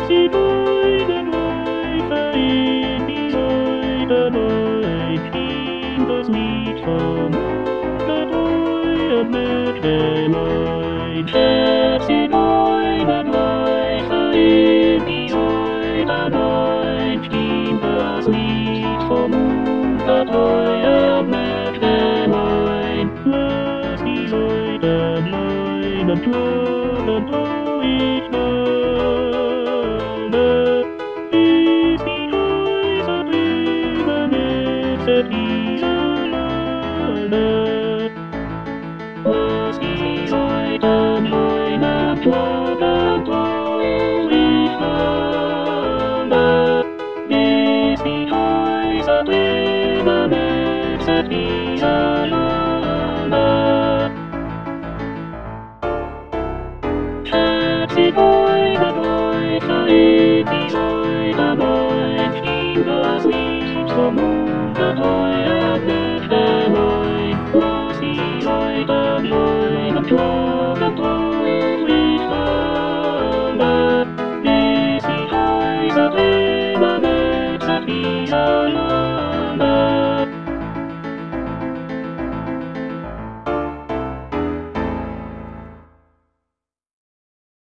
die beiden Läufer in die Säule schien das Lied vom ungeheuren Mitleid. Die beiden Läufer in die Säule schien das Lied vom ungeheuren Mitleid. Lass die Säulenleinen klirren durch Nalle, bis die Häuser drüben mit Isolale. Lass die Säulenleinen klirren durch Nalle, bis die Häuser drüben mit Isolale. Die beiden Läufer in die Säule schien das Lied vom ungeheuren